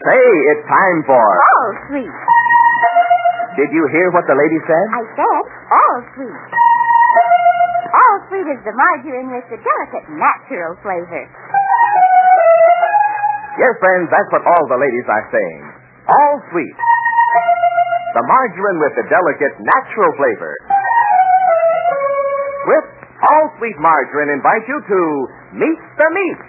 Say, it's time for... All sweet. Did you hear what the lady said? I said all sweet. All sweet is the margarine with the delicate natural flavor. Yes, friends, that's what all the ladies are saying. All sweet. The margarine with the delicate natural flavor. With All Sweet Margarine invite you to Meet the Meat.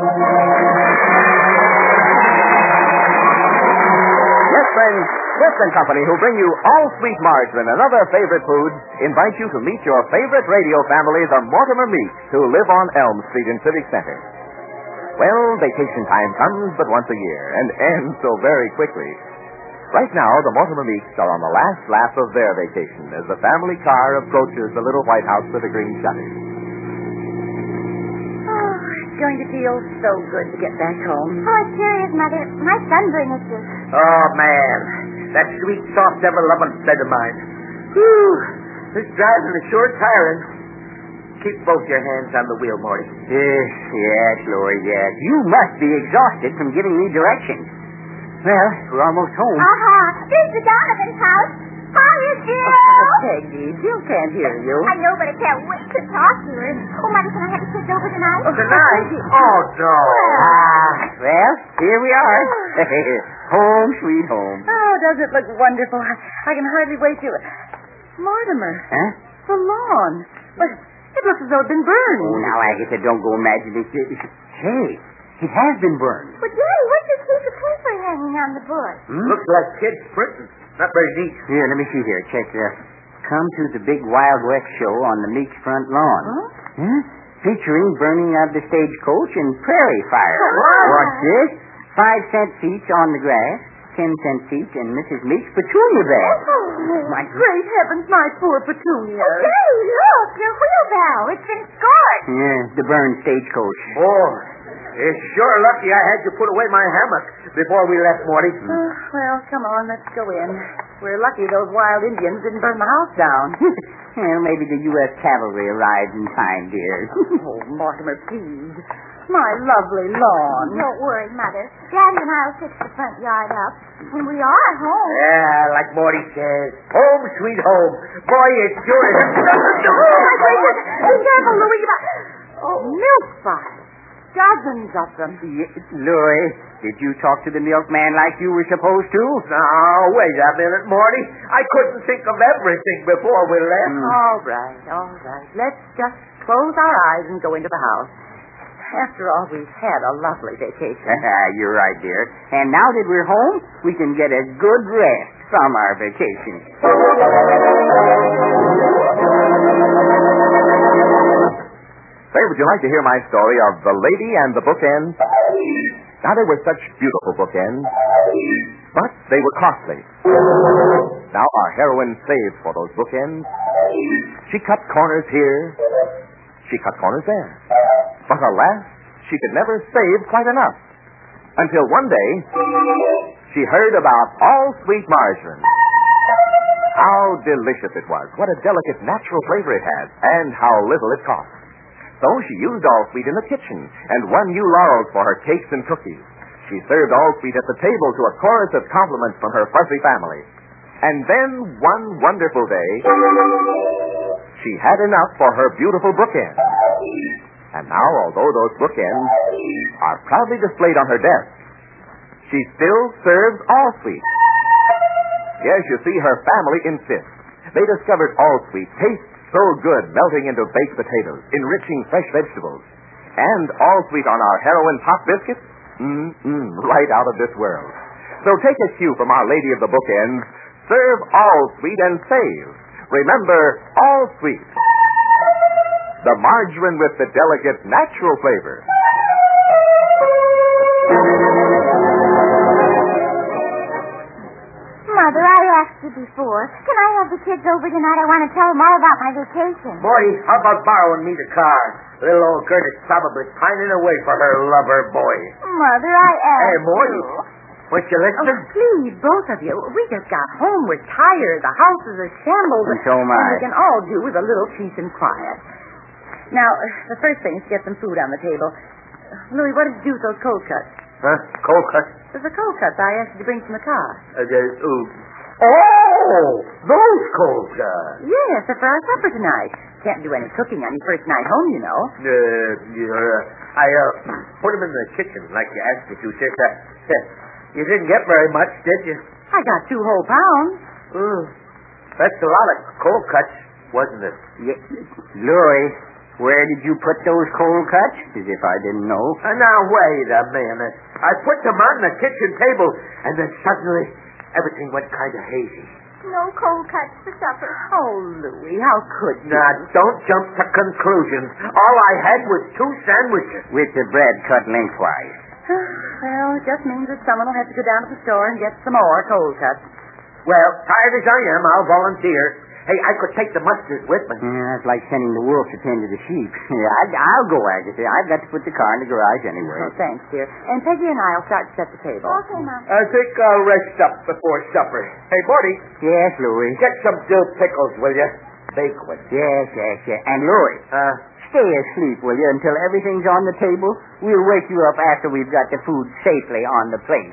Yes, friends, Swift and Company, who bring you All Sweet Margarine and other favorite foods, invite you to meet your favorite radio family, the Mortimer Meats, who live on Elm Street in Civic Center. Well, vacation time comes but once a year and ends so very quickly. Right now, the Mortimer Meeks are on the last lap of their vacation as the family car approaches the little white house with the green shutters. Oh, it's going to feel so good to get back home. Oh, it sure is, Mother. My sunburn is just... Oh, man. That sweet, soft, ever-loving bed of mine. Whew. This driving is sure tiring. Keep both your hands on the wheel, Morty. Yes, Lord, yes. You must be exhausted from giving me directions. Well, we're almost home. There's the Donovan's house. Hiya, Jill. Peggy, Jill can't hear you. I know, but I can't wait to talk to her. Oh, Mother, can I have the kids over tonight? Tonight? Oh, no. Well, here we are. Home, sweet home. Oh, does it look wonderful? I can hardly wait to... Mortimer. Huh? The lawn. But it looks as though it'd been burned. Oh, now, Agatha, don't go imagining it. Say, it has been burned. Well, Daddy, what's this piece of paper hanging on the bush? Looks like kids printing. Not very neat. Here, let me see here. Check this. Come to the big Wild West show on the Meeks front lawn. Huh? Featuring burning of the stagecoach and prairie fire. What's this? 5 cents each on the grass, 10 cents each, and Mrs. Meeks' petunia bag. Oh, my great heavens, my poor petunia. Oh, Daddy, look, your wheelbarrow. It's been scorched. Yeah, the burned stagecoach. Oh, it's sure lucky I had to put away my hammock before we left, Morty. Well, come on, let's go in. We're lucky those wild Indians didn't burn the house down. Well, maybe the U.S. cavalry arrived in time, dear. Oh, Mortimer, please. My lovely lawn. Don't worry, Mother. Daddy and I'll fix the front yard up. And we are home. Yeah, like Morty says. Home, sweet home. Boy, it sure is. Oh, my gracious. Be careful, Louis. Milk bottles. Dozens of them. Louis, did you talk to the milkman like you were supposed to? Now, wait a minute, Morty. I couldn't think of everything before we left. All right. Let's just close our eyes and go into the house. After all, we've had a lovely vacation. You're right, dear. And now that we're home, we can get a good rest from our vacation. Say, would you like to hear my story of The Lady and the Bookends? Now, they were such beautiful bookends, but they were costly. Now, our heroine saved for those bookends. She cut corners here. She cut corners there. But alas, she could never save quite enough. Until one day, she heard about All Sweet Margarine. How delicious it was. What a delicate natural flavor it had. And how little it cost. So she used All Sweet in the kitchen and won new laurels for her cakes and cookies. She served All Sweet at the table to a chorus of compliments from her fussy family. And then, one wonderful day, she had enough for her beautiful bookends. And now, although those bookends are proudly displayed on her desk, she still serves All Sweet. Yes, you see, her family insists. They discovered All Sweet tastes so good, melting into baked potatoes, enriching fresh vegetables. And All Sweet on our heroine's hot biscuits? Right out of this world. So take a cue from Our Lady of the Bookends. Serve All Sweet and save. Remember, All Sweet. The margarine with the delicate natural flavor. Mother, I asked you before. Can I have the kids over tonight? I want to tell them all about my vacation. Morty, how about borrowing me the car? Little old Gertie's probably pining away for her lover boy. Mother, I asked Hey, Morty. you. What you listening? Oh, please, both of you. We just got home. We're tired. The house is a shambles. And so am I. And we can all do with a little peace and quiet. Now, the first thing is to get some food on the table. Louis, what did you do with those cold cuts? Huh? Cold cuts? There's the cold cuts I asked you to bring from the car. Those cold cuts. Yes, they're for our supper tonight. Can't do any cooking on your first night home, you know. I put them in the kitchen like you asked me to, sis. You didn't get very much, did you? I got 2 whole pounds. That's a lot of cold cuts, wasn't it? Yeah. Louis, where did you put those cold cuts? As if I didn't know. Now, wait a minute. I put them on the kitchen table, and then suddenly everything went kind of hazy. No cold cuts for supper. Oh, Louis, how could you? Now, don't jump to conclusions. All I had was 2 sandwiches. With the bread cut lengthwise. Well, it just means that someone will have to go down to the store and get some more cold cuts. Well, tired as I am, I'll volunteer. Hey, I could take the mustard with me. Yeah, it's like sending the wolf to tend to the sheep. Yeah, I'll go, Agatha. I've got to put the car in the garage anyway. Oh, thanks, dear. And Peggy and I will start to set the table. Okay, Mom. I think I'll rest up before supper. Hey, Morty, Yes, Louis. get some dill pickles, will you? Bake one. Yes. And Louis, stay asleep, will you, until everything's on the table? We'll wake you up after we've got the food safely on the plate.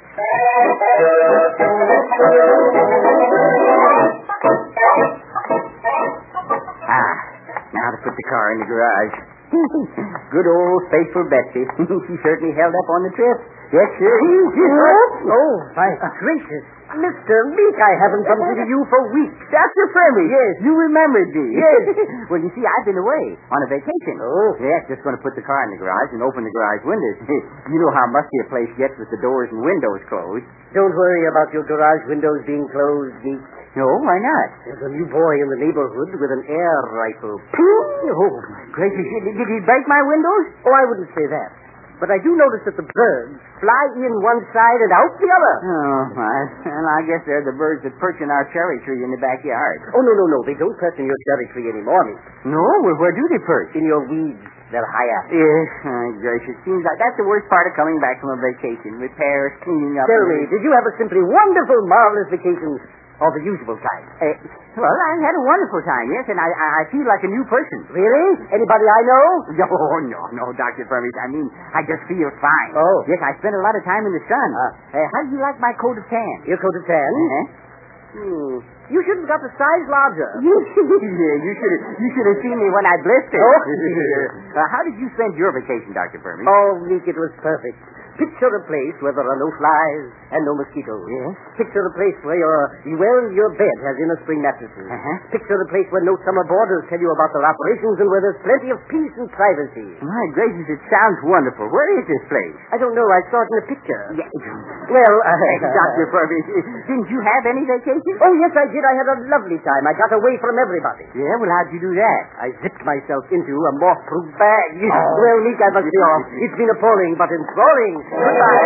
Now to put the car in the garage. Good old faithful Betsy. She certainly held up on the trip. Yes, sir. Oh, my gracious. Mr. Meek, I haven't bumped into you for weeks. Dr. Fermi. Yes. You remembered me. Yes. Well, you see, I've been away on a vacation. Oh. Yes, just going to put the car in the garage and open the garage windows. You know how musty a place gets with the doors and windows closed. Don't worry about your garage windows being closed, Meek. No, why not? There's a new boy in the neighborhood with an air rifle. Oh, my gracious. Did he break my windows? Oh, I wouldn't say that. But I do notice that the birds fly in one side and out the other. Oh, well, I guess they're the birds that perch in our cherry tree in the backyard. Oh, no. They don't perch in your cherry tree anymore, Meek. No? Well, where do they perch? In your weeds. They're high up. Yes, my gracious. Seems like that's the worst part of coming back from a vacation. Repairs, cleaning up. Tell me, did you have a simply wonderful, marvelous vacation? Or the usual kind? Well, I had a wonderful time, yes, and I feel like a new person. Really? Anybody I know? Oh, no, Dr. Fermis. I mean, I just feel fine. Oh. Yes, I spent a lot of time in the sun. How do you like my coat of tan? Your coat of tan? You should have got the size larger. Yeah, you should have seen me when I blistered. Oh. How did you spend your vacation, Dr. Fermis? Oh, Meek, it was perfect. Picture a place where there are no flies and no mosquitoes. Yes? Picture a place where your bed has inner spring mattresses. Picture a place where no summer boarders tell you about their operations and where there's plenty of peace and privacy. My gracious, it sounds wonderful. Where is this place? I don't know. I saw it in a picture. Yeah. Well, Dr. Fermis, didn't you have any vacation? Oh, yes, I did. I had a lovely time. I got away from everybody. Yeah, well, how'd you do that? I zipped myself into a moth-proof bag. Oh. Well, Meek, I must be off. It's been appalling, but enthralling. Goodbye.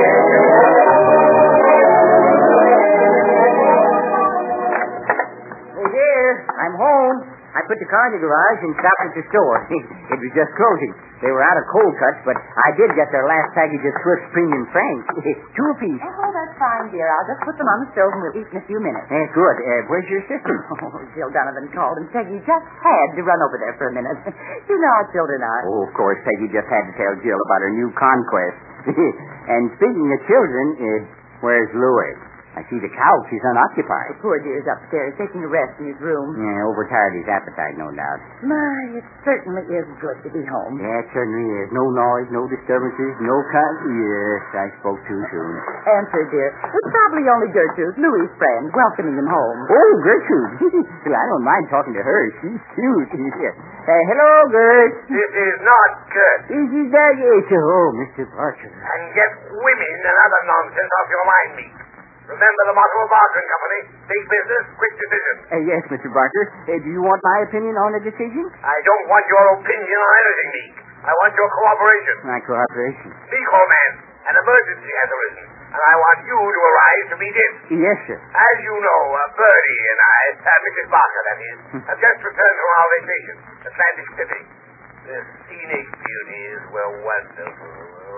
Oh, dear, I'm home. I put the car in the garage and stopped at the store. It was just closing. They were out of cold cuts, but I did get their last package of Swift's Premium Franks. 2 apiece. Oh, that's fine, dear. I'll just put them on the stove and we'll eat in a few minutes. Good. Where's your sister? Oh, Jill Donovan called and Peggy just had to run over there for a minute. You know how children are. Oh, of course, Peggy just had to tell Jill about her new conquest. And speaking of children, where's Louis? I see the couch is unoccupied. The poor dear's upstairs taking a rest in his room. Yeah, overtired his appetite, no doubt. My, it certainly is good to be home. Yeah, it certainly is. No noise, no disturbances, no Yes, I spoke too soon. Answer, dear. It's probably only Gertrude, Louis' friend, welcoming him home. Oh, Gertrude. Well, I don't mind talking to her. She's cute. Hello, Gert. This is not good. Is that yes? Oh, Mr. Barker. And get women and other nonsense off your mind, Meek. Remember the motto of Barker and Company. Big business, quick decision. Yes, Mr. Barker. Do you want my opinion on the decision? I don't want your opinion on anything, Meek. I want your cooperation. My cooperation. Meek, old man, an emergency has arisen, and I want you to arrive to meet it. Yes, sir. As you know, Bertie and I, Mrs. Barker, that is, have just returned from our vacation, Atlantic City. The scenic beauties were wonderful.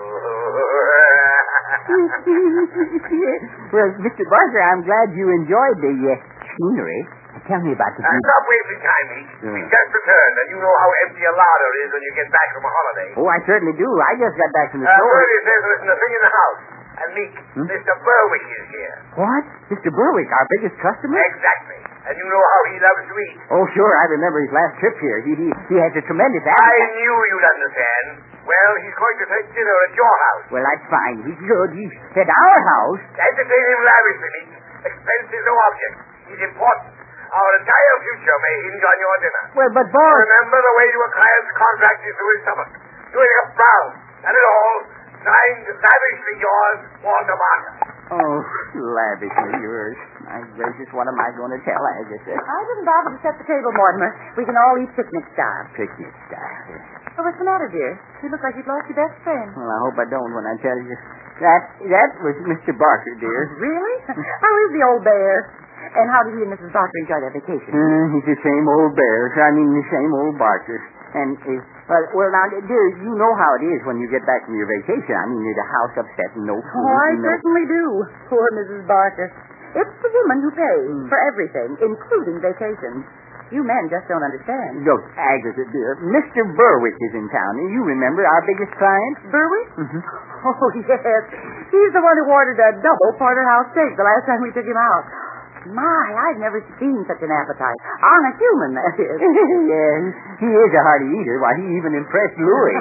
Well, Mr. Barker, I'm glad you enjoyed the scenery. Tell me about the Stop wasting time, Meek. We've just returned, and you know how empty a larder is when you get back from a holiday. Oh, I certainly do. I just got back from the store. Bertie says there isn't a thing in the house. And Meek, Mr. Berwick is here. What? Mr. Berwick, our biggest customer? Exactly. And you know how he loves to eat. Oh, sure. I remember his last trip here. He has a tremendous I appetite. knew you'd understand. Well, he's going to take dinner at your house. Well, that's fine. He's good. He's at our house. Entertain him lavishly, Meek. Expense is no object. He's important. Our entire future may hinge on your dinner. Well, but boss... Remember the way your client's contract is to his stomach. Doing a Brown. That is all. Signed, lavishly yours, Walter Barker. Oh, lavishly yours. My gracious, what am I going to tell Agatha? I didn't bother to set the table, Mortimer. We can all eat picnic style. Picnic style. Oh, what's the matter, dear? You look like you've lost your best friend. Well, I hope I don't when I tell you. That was Mr. Barker, dear. Really? How is the old bear? And how did he and Mrs. Barker enjoy their vacation? He's the same old bear. I mean, the same old Barker. And, well, now, dear, you know how it is when you get back from your vacation. I mean, the house upset and no food. Oh, I certainly do. Poor Mrs. Barker. It's the woman who pays for everything, including vacations. You men just don't understand. Look, Agatha, dear, Mr. Berwick is in town. You remember our biggest client? Berwick? Mm-hmm. Oh, yes. He's the one who ordered a double porterhouse steak the last time we took him out. My, I've never seen such an appetite. On a human, that is. Yes, he is a hearty eater. Why, he even impressed Louis.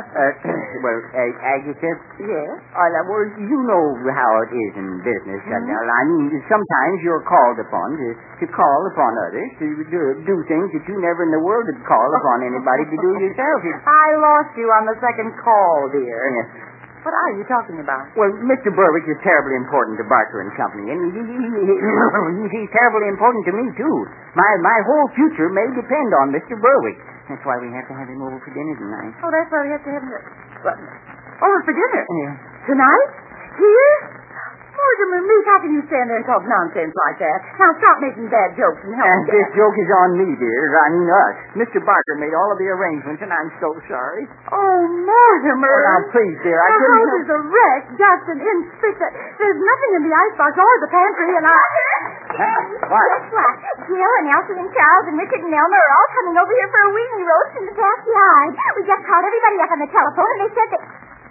Agatha? Yes? Well, you know how it is in business. I mean, sometimes you're called upon to call upon others to do things that you never in the world would call upon anybody to do yourself. I lost you on the second call, dear. Yes. What are you talking about? Well, Mr. Berwick is terribly important to Barker and Company, and he's terribly important to me, too. My whole future may depend on Mr. Berwick. That's why we have to have him over for dinner tonight. Oh, that's why we have to have him... Over for dinner? Yeah. Tonight? Here? Mortimer, Meek, how can you stand there and talk nonsense like that? Now, stop making bad jokes and help me. This joke is on me, dear. I mean us. Mr. Barker made all of the arrangements, and I'm so sorry. Oh, Mortimer. Oh, now, please, dear, I couldn't... The house help... is a wreck, just an inch. There's nothing in the icebox or the pantry, and I... What? Guess what? Jill and Elsie and Charles and Richard and Elmer are all coming over here for a weenie roast in the backyard. We just called everybody up on the telephone, and they said that...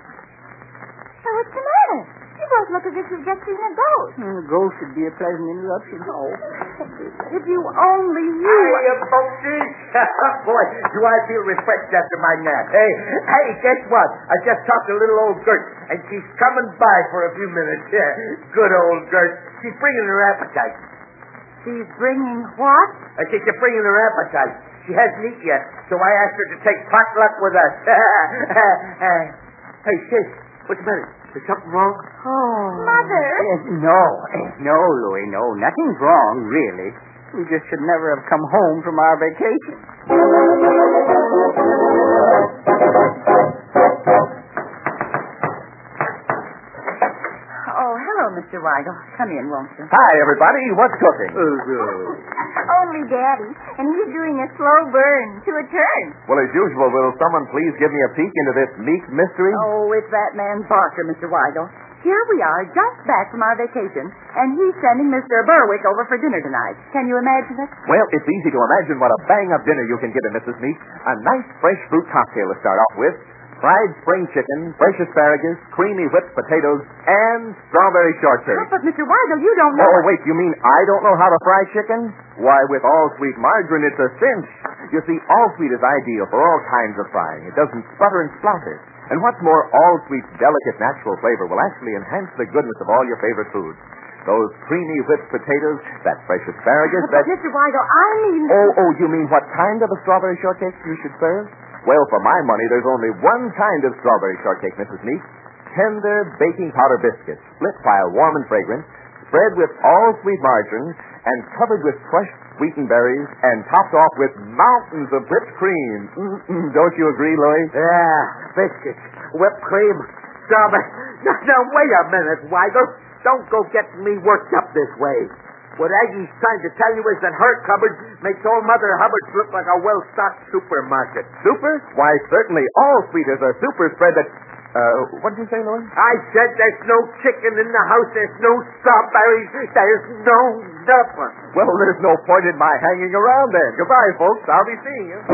So what's the matter? You both look as if you've just seen a ghost. A ghost would be a pleasant interruption. Oh. If you only knew... Hiya, folksy. Boy, do I feel refreshed after my nap. Hey, guess what? I just talked to little old Gert, and she's coming by for a few minutes. Yeah, good old Gert. She's bringing her appetite. She's bringing what? I think she's bringing her appetite. She hasn't eaten yet, so I asked her to take potluck with us. Hey, sis, what's the matter? Is something wrong? Oh. Mother? No, Louis, no. Nothing's wrong, really. We just should never have come home from our vacation. Oh, hello, Mr. Weigel. Come in, won't you? Hi, everybody. What's cooking? Only Daddy. And he's doing a slow burn to a turn. Well, as usual, will someone please give me a peek into this Meek mystery? Oh, it's that man Barker, Mr. Weigel. Here we are, just back from our vacation, and he's sending Mr. Berwick over for dinner tonight. Can you imagine it? Well, it's easy to imagine what a bang-up dinner you can give him, Mrs. Meek. A nice fresh fruit cocktail to start off with, fried spring chicken, fresh asparagus, creamy whipped potatoes, and strawberry shortcake. But, Mr. Weigel, you don't know... Oh, wait, you mean I don't know how to fry chicken? Why, with all-sweet margarine, it's a cinch. You see, all-sweet is ideal for all kinds of frying. It doesn't sputter and splutter. And what's more, all-sweet's delicate natural flavor will actually enhance the goodness of all your favorite foods. Those creamy whipped potatoes, that fresh asparagus, But, Mr. Weigel, I mean... Oh, you mean what kind of a strawberry shortcake you should serve? Well, for my money, there's only one kind of strawberry shortcake, Mrs. Meek. Tender baking powder biscuits, split while warm and fragrant, spread with all-sweet margarine, and covered with crushed sweetened berries, and topped off with mountains of whipped cream. Don't you agree, Louis? Yeah, biscuits, whipped cream, strawberry. Now, wait a minute, Weigel. Don't go getting me worked up this way. What Aggie's trying to tell you is that her cupboard makes old Mother Hubbard's look like a well-stocked supermarket. Super? Why, certainly, all-sweet is a super spread that... what did you say, Louis? I said there's no chicken in the house, there's no strawberries, there's no nothing. Well, there's no point in my hanging around then. Goodbye, folks. I'll be seeing you.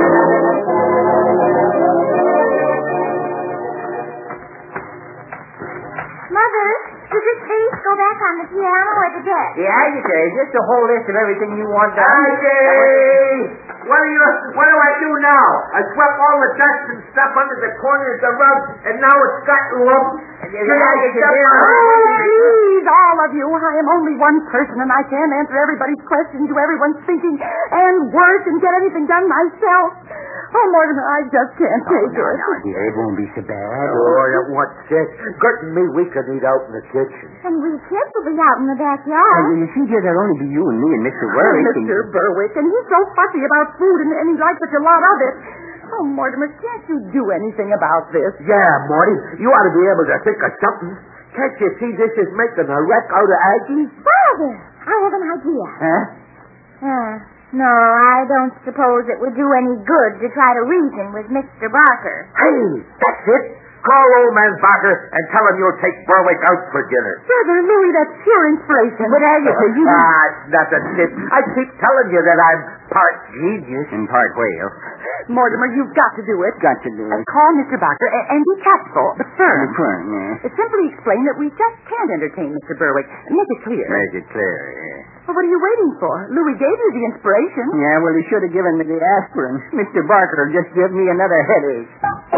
Mother, Does this case go back on the piano or the desk? The agitator, just a whole list of everything you want done. Aggie! What do I do now? I swept all the dust and stuff under the corner of the rug, and now it's got lumped. Oh, please, all of you. I am only one person, and I can't answer everybody's questions to everyone's thinking, and work and get anything done myself. Oh, Mortimer, I just can't take it. No, dear, it won't be so bad. Oh, it won't sit. Gert and me, we could eat out in the kitchen. And we kids will be out in the backyard. You see, dear, there'll only be you and me and Mr. Worrick. Mr. Berwick, and he's so fussy about food, and he likes such a lot of it. Oh, Mortimer, can't you do anything about this? Yeah, Morty, you ought to be able to think of something. Can't you see this is making a wreck out of Aggie? Father, I have an idea. Huh? No, I don't suppose it would do any good to try to reason with Mr. Barker. Hey, that's it. Call old man Barker and tell him you'll take Berwick out for dinner. Brother Louis, that's pure inspiration. But Agatha, you... It's nothing, Sid. I keep telling you that I'm part genius. And part whale. Mortimer, you've got to do it. Got to do it. Call Mr. Barker and be tactful, but firm. Yeah. Simply explain that we just can't entertain Mr. Berwick. Make it clear. Make it clear, yeah. Well, what are you waiting for? Louis gave you the inspiration. Yeah, well, he should have given me the aspirin. Mr. Barker will just give me another headache.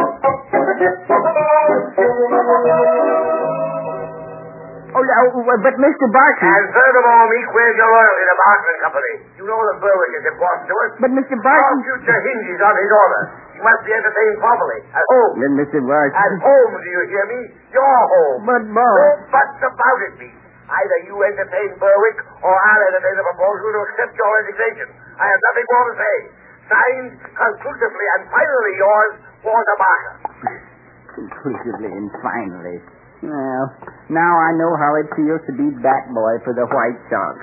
But Mr. Barker... And furthermore, Meek, where's your loyalty to Barker and Company? You know that Berwick is important to us. But Mr. Barker... Our future hinges on his order. You must be entertained properly. At home. Then Mr. Barker... At home, do you hear me? Your home. But, No buts about it, Meek. Either you entertain Berwick, or I'll entertain the proposal to accept your resignation. I have nothing more to say. Signed, conclusively and finally yours, Walter Barker. Conclusively and finally. Well, now I know how it feels to be bat boy for the White Sox.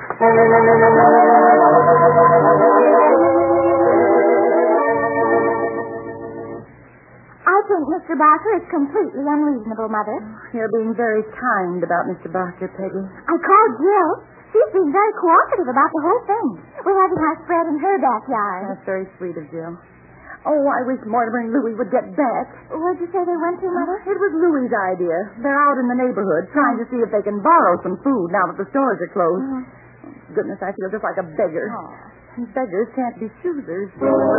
I think Mr. Barker is completely unreasonable, Mother. You're being very kind about Mr. Barker, Peggy. I called Jill. She's been very cooperative about the whole thing. We're having our spread in her backyard. That's very sweet of Jill. Oh, I wish Mortimer and Louis would get back. Where'd you say they went to, Mother? It was Louis' idea. They're out in the neighborhood trying to see if they can borrow some food now that the stores are closed. Goodness, I feel just like a beggar. And beggars can't be choosers.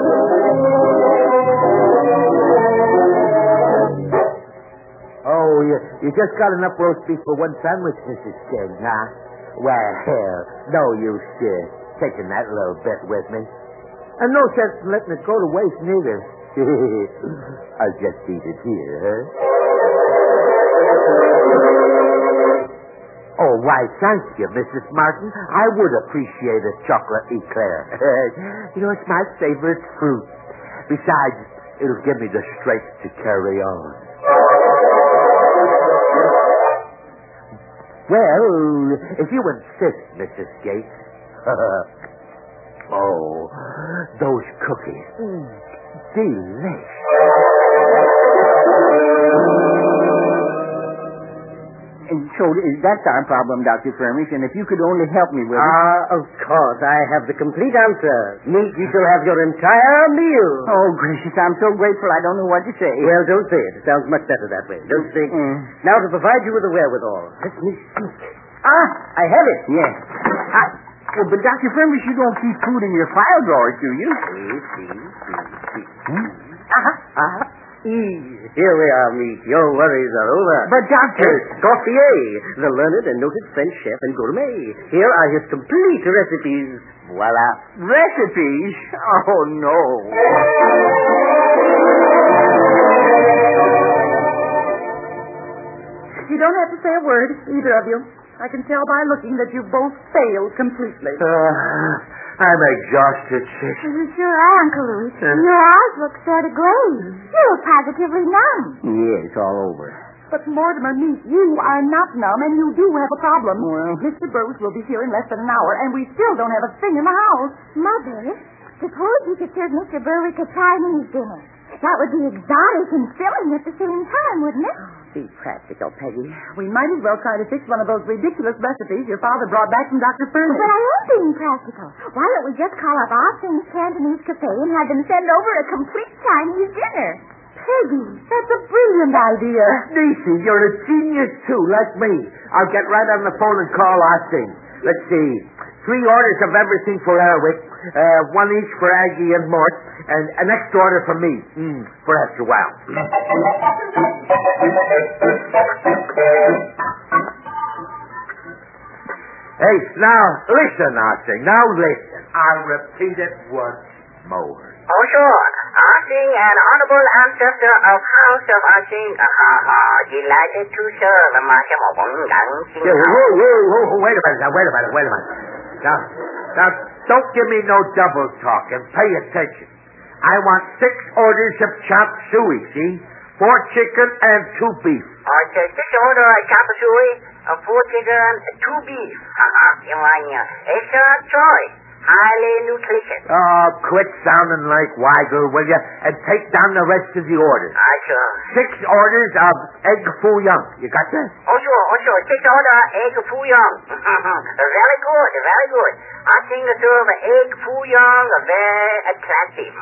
Oh, you just got enough roast beef for one sandwich, Mrs. King, huh? Well, no use taking that little bit with me. And no sense in letting it go to waste, neither. I'll just eat it here, huh? Oh, why, thank you, Mrs. Martin. I would appreciate a chocolate eclair. It's my favorite fruit. Besides, it'll give me the strength to carry on. Well, if you insist, Mrs. Gates. Oh, those cookies. Delicious. And so that's our problem, Dr. Furmish, and if you could only help me with it... Of course. I have the complete answer. Meat, you shall have your entire meal. Oh, gracious, I'm so grateful I don't know what to say. Well, don't say it. It sounds much better that way. Don't think. Now, to provide you with the wherewithal, let me see. I have it. Yes. Well, but Dr. Furmish, you don't keep food in your file drawers, do you? Here we are, Meat. Your worries are over. But, Doctor... Gauthier, the learned and noted French chef and gourmet. Here are his complete recipes. Voila. Recipes? Oh, no. You don't have to say a word, either of you. I can tell by looking that you both failed completely. I'm exhausted, sis. You sure are, Uncle Louis. Your eyes look sort of glazed. You look positively numb. Yeah, it's all over. But, Mortimer, Meat, you are not numb, and you do have a problem. Well... Mr. Bruce will be here in less than an hour, and we still don't have a thing in the house. Mother, suppose you could serve Mr. Berwick a Chinese dinner. That would be exotic and filling at the same time, wouldn't it? Be practical, Peggy. We might as well try to fix one of those ridiculous recipes your father brought back from Dr. Furnace. But I am being practical. Why don't we just call up Austin's Cantonese Cafe and have them send over a complete Chinese dinner? Peggy, that's a brilliant idea. Niecy, you're a genius, too, like me. I'll get right on the phone and call Ossing. Let's see. 3 orders of everything for Erwick, 1 each for Aggie and Mort, and an extra order for me, for extra wow. Hey, now, listen, Ossing. Now listen. I'll repeat it once more. Oh, sure. Ossing, an honorable ancestor of House of Ossing. Delighted to serve. Yeah, whoa, wait a minute. Now, don't give me no double talk and pay attention. I want 6 orders of chopped suey, see? 4 chicken and 2 beef. Okay, 6 order of chop suey, 4 chicken, 2 beef. Extra choice. Highly nutritious. Oh, quit sounding like Weigel, will you? And take down the rest of the orders. Sure. 6 orders of egg foo young. You got that? Oh, sure. 6 order egg foo young. Very good. I think the serve egg foo young very attractive.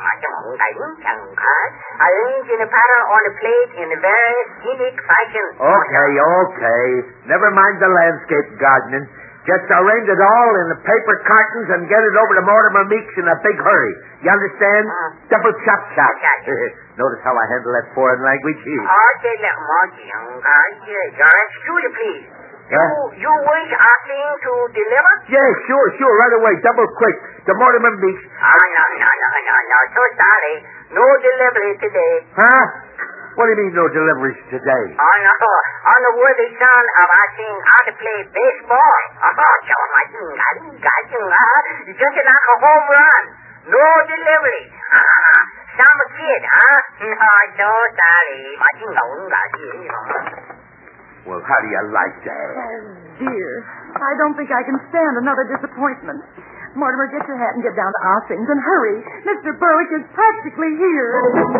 Arranged in a pattern on the plate in a very scenic fashion. Okay. Never mind the landscape gardening. Just arrange it all in the paper cartons and get it over to Mortimer Meeks in a big hurry. You understand? Double chop. Notice how I handle that foreign language here. Okay, excuse me, please. You wish Ossing to deliver? Yeah, sure, right away. Double quick. To Mortimer Meeks. No. So sorry. No delivery today. Huh? What do you mean no deliveries today? Oh, no. On the worthy son of Ossing how to play baseball. Just like a home run. No delivery. Some kid, huh? No, sorry. Well, how do you like that? Oh, dear. I don't think I can stand another disappointment. Mortimer, get your hat and get down to Ossing's and hurry. Mr. Berwick is practically here.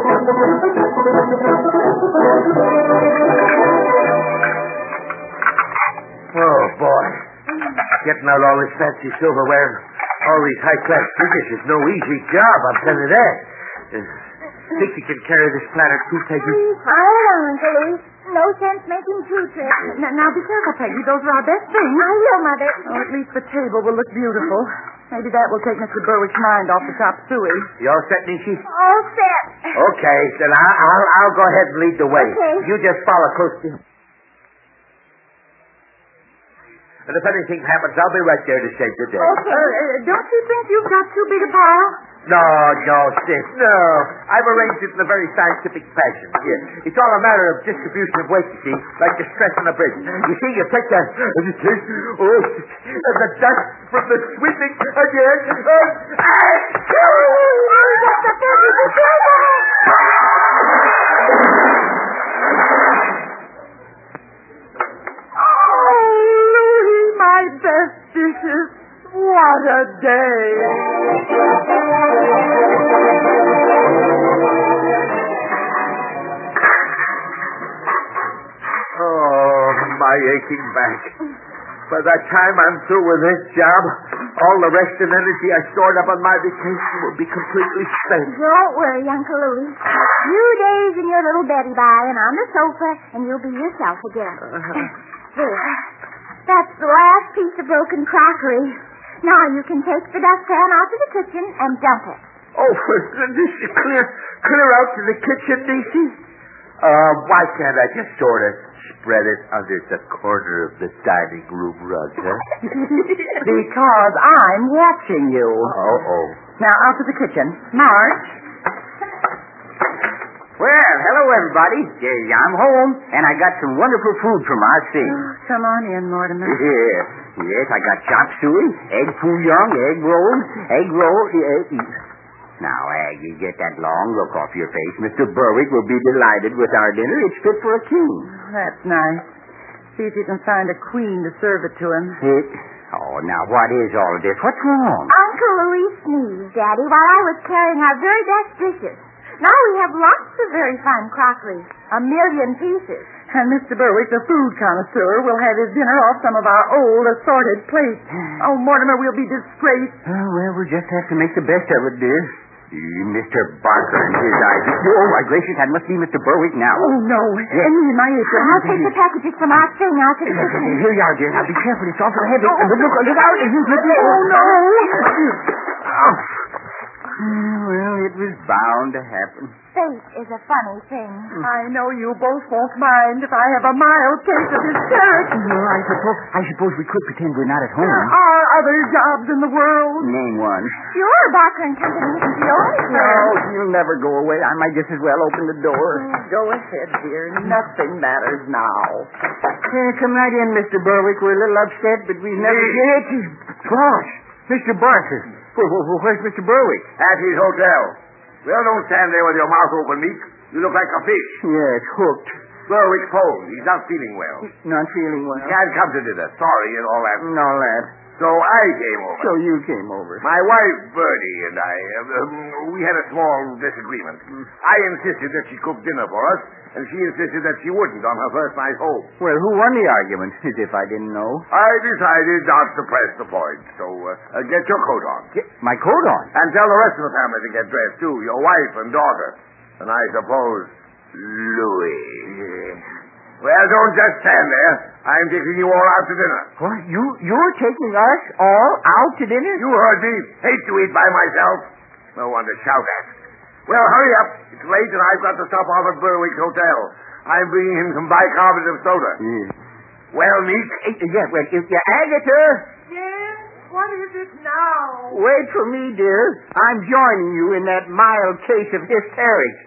Oh, boy. Getting out all this fancy silverware and all these high-class dishes is no easy job, I'll tell you that. Think you can carry this platter too, Peggy? Hold on, Uncle Louis. No sense making 2 trips. Now, be careful, Peggy. Those are our best things. I will, Mother. Oh, at least the table will look beautiful. Maybe that will take Mr. Berwick's mind off the chop suey. You all set, Niecy? All set. Okay, then I'll go ahead and lead the way. Okay. You just follow close to him. And if anything happens, I'll be right there to save the day. Okay. Don't you think you've got too big a pile? No, sis, no. I've arranged it in a very scientific fashion. Yeah. It's all a matter of distribution of weight, you see, like the stress on a bridge. You see, you take that, and you take, and the dust from the sweeping again. My best dishes. What a day. Oh, my aching back. By the time I'm through with this job, all the rest and energy I stored up on my vacation will be completely spent. Don't worry, Uncle Louis. A few days in your little Betty by and on the sofa, and you'll be yourself again. There. That's the last piece of broken crockery. Now you can take the dustpan out to the kitchen and dump it. Oh, for goodness, clear out to the kitchen, Niecy? Why can't I just sort of spread it under the corner of the dining room rug, huh? Because I'm watching you. Uh-oh. Now, out to the kitchen. March. Well, hello, everybody. I'm home, and I got some wonderful food from Ossing. Come on in, Mortimer. Yes, I got chop suey, egg foo young, egg roll. Now, Aggie, get that long look off your face. Mr. Berwick will be delighted with our dinner. It's fit for a king. That's nice. See if you can find a queen to serve it to him. Now, what is all of this? What's wrong? Uncle Louis sneezed, Daddy, while I was carrying our very best dishes. Now we have lots of very fine crockery. 1,000,000 pieces. And Mr. Berwick, the food connoisseur, will have his dinner off some of our old assorted plates. Oh, Mortimer, we'll be disgraced. Well, we'll just have to make the best of it, dear. Mr. Barker and his eyes. Oh, my gracious, that must be Mr. Berwick now. Oh, no. Yes. And me and my apron. I'll take the packages from our thing out to the kitchen. Here you are, dear. Now be careful. It's awful heavy. Look out. Oh, no. Well, it was bound to happen. Fate is a funny thing. I know you both won't mind if I have a mild case of hysterics. Well, I suppose we could pretend we're not at home. There are other jobs in the world. Name one. Sure, Barker and Company isn't the only No, firm. he'll never go away. I might just as well open the door. Go ahead, dear. Nothing matters now. Come right in, Mr. Berwick. We're a little upset, but we've never... Gosh, Mr. Barker. Where's Mr. Berwick? At his hotel. Well, don't stand there with your mouth open, Meek. You look like a fish. Yes, hooked. Berwick phoned. He's not feeling well. Not feeling well. Can't come to dinner. Sorry and all that. No, lad. So I came over. So you came over. My wife, Bertie, and I, we had a small disagreement. I insisted that she cook dinner for us, and she insisted that she wouldn't on her first night home. Well, who won the argument? As if I didn't know. I decided not to press the point, so get your coat on. My coat on? And tell the rest of the family to get dressed, too, your wife and daughter. And I suppose, Louis. Well, don't just stand there. I'm taking you all out to dinner. What? You're taking us all out to dinner? You heard me. Hate to eat by myself. No one to shout at. Well, hurry up. It's late and I've got to stop off at Berwick's hotel. I'm bringing him some bicarbonate of soda. Yes. Well, Meek? Agatha! Yes? What is it now? Wait for me, dear. I'm joining you in that mild case of hysterics.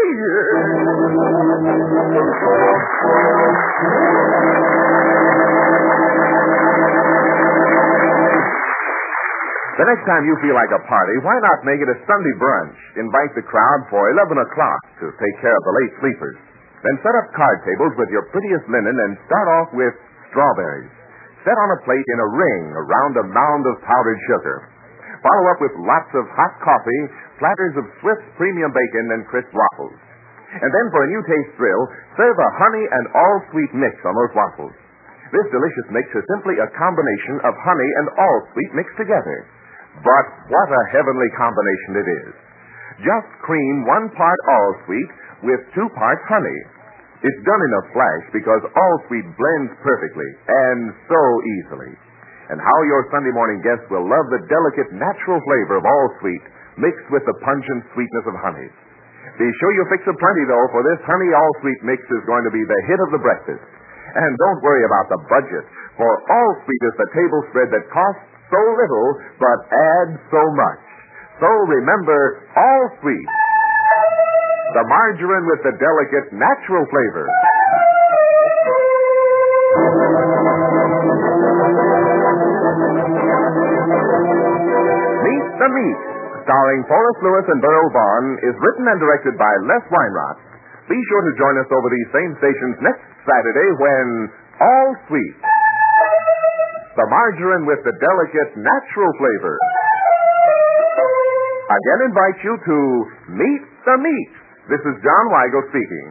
The next time you feel like a party, why not make it a Sunday brunch? Invite the crowd for 11 o'clock to take care of the late sleepers. Then set up card tables with your prettiest linen and start off with strawberries. Set on a plate in a ring around a mound of powdered sugar. Follow up with lots of hot coffee, platters of Swiss premium bacon, and crisp waffles. And then for a new taste thrill, serve a honey and all-sweet mix on those waffles. This delicious mix is simply a combination of honey and all-sweet mixed together. But what a heavenly combination it is. Just cream 1 part all-sweet with 2 parts honey. It's done in a flash because all-sweet blends perfectly and so easily. And how your Sunday morning guests will love the delicate natural flavor of all-sweet mixed with the pungent sweetness of honey. Be sure you fix a plenty, though, for this honey all-sweet mix is going to be the hit of the breakfast. And don't worry about the budget, for all-sweet is the table spread that costs so little but adds so much. So remember, all-sweet. The margarine with the delicate natural flavor. Meet the Meat, starring Forrest Lewis and Burl Vaughn, is written and directed by Les Weinrot. Be sure to join us over these same stations next Saturday when All Sweet, the margarine with the delicate natural flavor, again invites you to Meet the Meat. This is John Weigel speaking.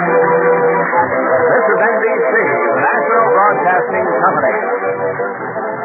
This is NBC, the National Broadcasting Company.